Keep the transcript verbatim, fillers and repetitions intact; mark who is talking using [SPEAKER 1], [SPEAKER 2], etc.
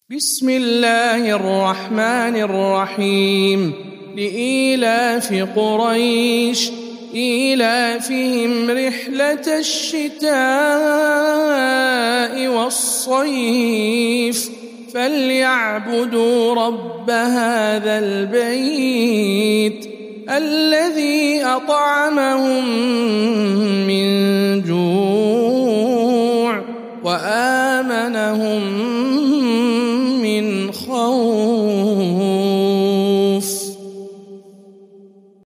[SPEAKER 1] بسم الله الرحمن الرحيم لإيلاف قريش إيلافهم رحلة الشتاء والصيف فليعبدوا رب هذا البيت الذي أطعمهم من جوع وآمنهم